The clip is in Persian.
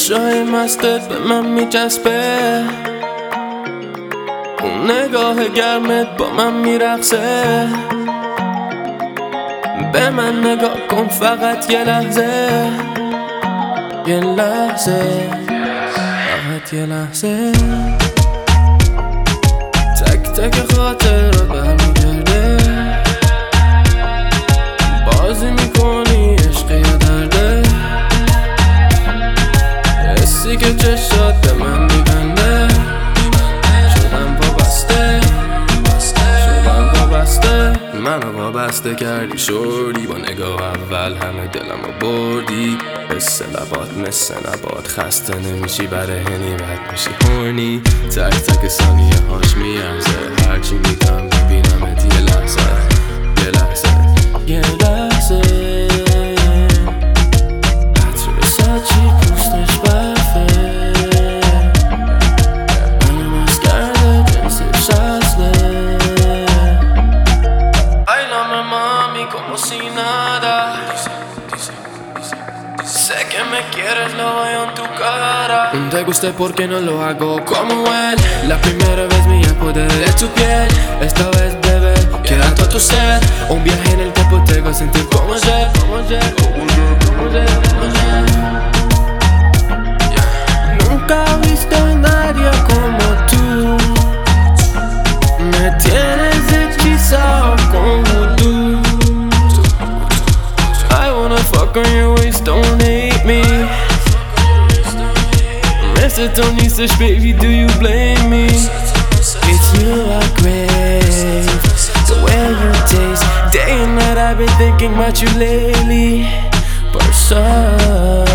چشای مستت به من میچسبه، اون نگاه گرمت با من میرقصه. به من نگاه کن فقط یه لحظه، یه لحظه، فقط یه لحظه. تک تک خاطرات برمیگرده، بازی میکنی عشق یا درده. حسی که چشات به من میبنده، شدم وابسته، شدم وابسته. منو وابسته کردی شوری، با نگاه اول همه دلمو بردی. مثل لبات مثل نبات خسته نمیشی، برای هنی بد میشی هورنی. تک تک ثانیه هاش میارزه، هرچی میگم ببینمت یه لحظه، یه لحظه، یه لحظه. عطر ساچی پوستش برفه، منو مست کرده جنسش اصله. Bailame mami como si nada, sé que me quieres, lo veo en tu cara. Te gusta porque no lo hago como él. La primera vez me apoderé de tu piel. Esta vez bebé, quiero todo tu ser. Un viaje en el tiempo te hago sentir como ayer, como ayer, como ayer, como ayer, como ayer. Nunca he visto a nadie como tú, me tienes hechizado con vudú. I wanna fuck on your waist, don't hate me. Mr. Tony says, baby, do you blame me? It's you I crave, the way you taste. Day and night I've been thinking about you lately. Person